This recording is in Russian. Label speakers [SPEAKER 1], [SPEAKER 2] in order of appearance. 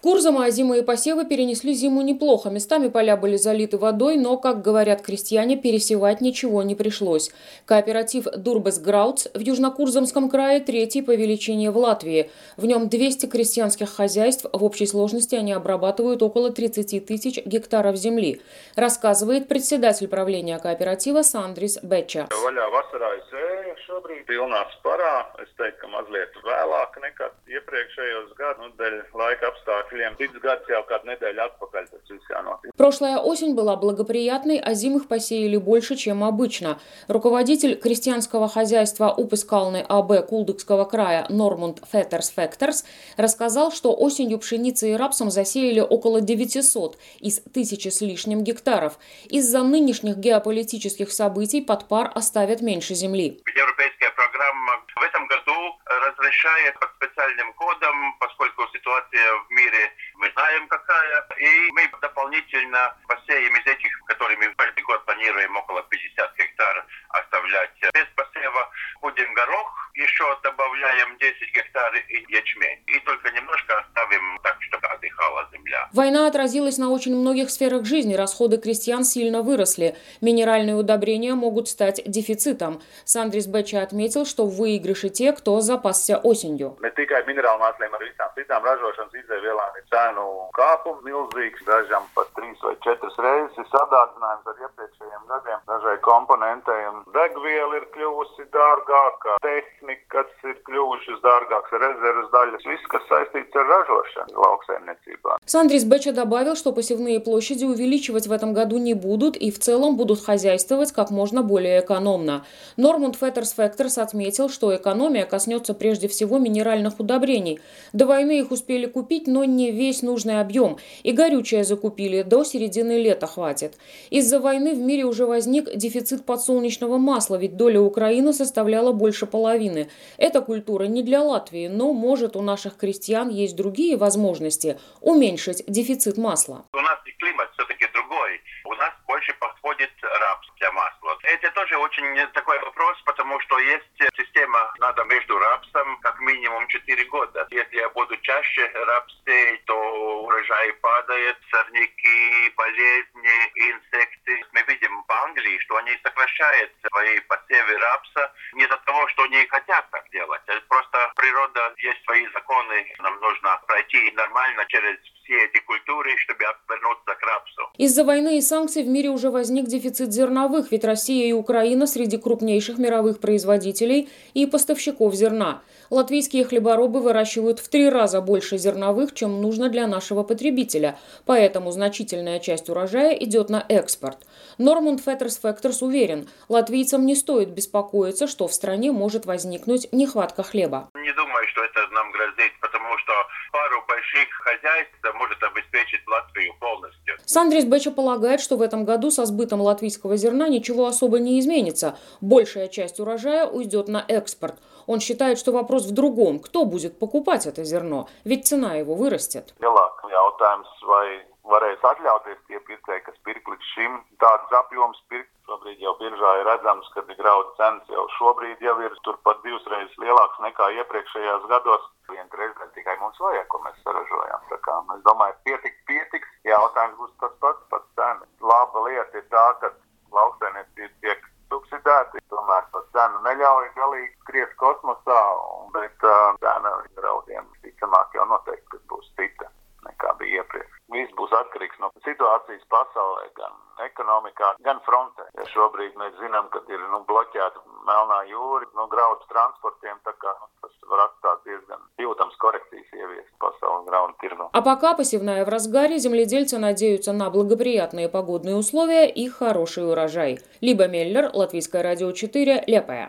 [SPEAKER 1] Курзама озимые посевы перенесли зиму неплохо. Местами поля были залиты водой, но, как говорят крестьяне, пересевать ничего не пришлось. Кооператив «Дурбес Граутс» в Южно-Курзамском крае третий по величине в Латвии. В нем 200 крестьянских хозяйств. В общей сложности они обрабатывают около 30 тысяч гектаров земли, рассказывает председатель правления кооператива Сандрис Беча. Прошлая осень была благоприятной, а зимых посеяли больше, чем обычно. Руководитель крестьянского хозяйства Упыскалны АБ Кулдыкского края Нормунд Феттерс рассказал, что осенью пшеницей и рапсом засеяли около 900 из 1000 с лишним гектаров. Из-за нынешних геополитических событий под пар оставят меньше земли.
[SPEAKER 2] Европейская программа в этом году разрешает под специальным кодом, поскольку ситуация в мире мы знаем какая, и мы дополнительно посеем из этих, которыми каждый год планируем около 50 гектар оставлять без посева. Будем горох, еще добавляем 10 гектар и ячмень. И только немножко оставим так, чтобы отдыхала земля.
[SPEAKER 1] Война отразилась на очень многих сферах жизни. Расходы крестьян сильно выросли. Минеральные удобрения могут стать дефицитом. Сандрис Беча отметил, что в выигрыше те, кто запасся осенью. Сандрис Беча добавил, что посевные площади увеличивать в этом году не будут и в целом будут хозяйствовать как можно более экономно. Нормунд Феттерс отметил, что экономия коснется прежде всего минеральных удобрений. До войны их успели купить, но не весь нужный объем. И горючее закупили, до середины лета хватит. Из-за войны в мире уже возник дефицит подсолнечного масла, ведь доля Украины составляла больше половины. Эта культура не для Латвии, но, может, у наших крестьян есть другие возможности уменьшить дефицит масла.
[SPEAKER 2] У нас и климат все-таки другой. У нас больше подходит рапс для масла. Это тоже очень такой вопрос, потому что есть система, надо между рапсом как минимум 4 года. Если я буду чаще рапс сеять, то урожай падает, сорняки, болезни, инсекты. Мы видим в Англии, что они сокращают свои посевы рапса не из-за того, что они хотят так делать. Просто природа, есть свои законы. Нам нужно пройти нормально через все эти культуры, чтобы вернуться к рапсу.
[SPEAKER 1] Из-за войны и санкций в мире уже возник дефицит зерновых, ведь Россия и Украина среди крупнейших мировых производителей и поставщиков зерна. Латвийские хлеборобы выращивают в 3 раза больше зерновых, чем нужно для нашего потребителя, поэтому значительная часть урожая идет на экспорт. Нормунд Феттерс уверен, латвийцам не стоит беспокоиться, что в стране может возникнуть нехватка хлеба.
[SPEAKER 2] Не думаю, что это нам грозит, потому что пару больших хозяйств может обеспечить Латвию полностью.
[SPEAKER 1] Сандрис Беча полагает, что в этом году со сбытом латвийского зерна ничего особо не изменится. Большая часть урожая уйдет на экспорт. Он считает, что вопрос в другом. Кто будет покупать это зерно? Ведь цена его вырастет.
[SPEAKER 3] Šobrīd jau biržā ir redzams, ka graudu cenas jau šobrīd jau ir turpat 2 reizes lielākas nekā iepriekšējās gados. 1 trešdaļa tikai mums vajag, ko mēs saražojam. Tā kā es domāju, pietiks. Jautājums būs tas pats cena. Laba lieta ir tā, ka lauksaimniecība tiek subsidēta. Tomēr tā cena neļauj galīgi skriet kosmosā, bet cena graudiem ticamāk jau noteikti būs cita nekā bija iepriekš. Viss būs atkarīgs no situācijas pasaulē, gan ekonomikā, gan frontē. Ja šobrīd mēs zinām, ka ir bloķēta Melnā jūra, graudu transportiem, tā kā tas var atstāt diezgan jūtams коррекцijas ieviest pasaules graudu tirgu.
[SPEAKER 1] А пока посевная в разгаре, земледельцы надеются на благоприятные погодные условия и хороший урожай. Либа Меллер, Латвийское радио 4, Лепая.